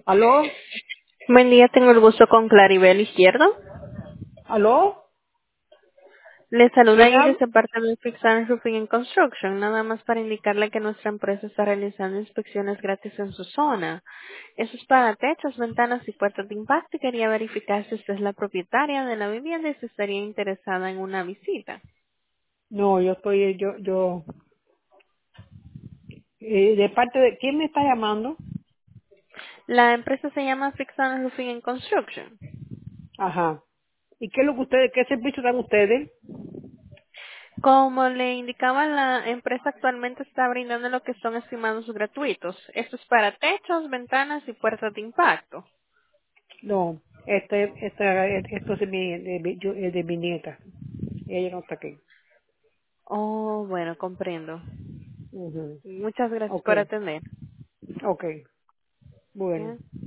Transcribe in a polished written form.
¿Aló? Buen día, tengo el gusto con Claribel Izquierdo. ¿Aló? Le saluda ¿Quién Iris habla? de parte de Fix and Roofing and Construction, nada más para indicarle que nuestra empresa está realizando inspecciones gratis en su zona. Eso es para techos, ventanas y puertas de impacto y quería verificar si usted es la propietaria de la vivienda y si estaría interesada en una visita. No, yo estoy, de parte de, ¿quién me está llamando? La empresa se llama Fix and Roofing and Construction. Ajá. ¿Y qué es lo que ustedes, qué servicio dan ustedes? Como le indicaba, la empresa actualmente está brindando lo que son estimados gratuitos. Esto es para techos, ventanas y puertas de impacto. No, esto es de mi nieta. Ella no está aquí. Oh, bueno, comprendo. Ujú. Muchas gracias Ok, por atender. ok, bueno. ¿Ya?